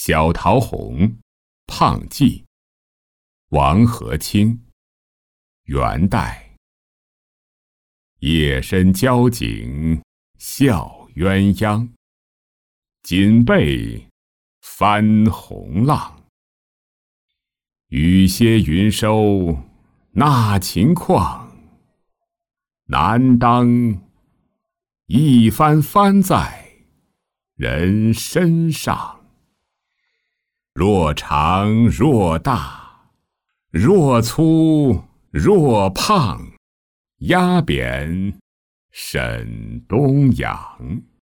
小桃红，胖记，王和清，元代。夜深交颈笑鸳鸯，锦被翻红浪。雨歇云收那情况，难当一番翻在人身上。若长若大，若粗若胖，压扁沈东阳。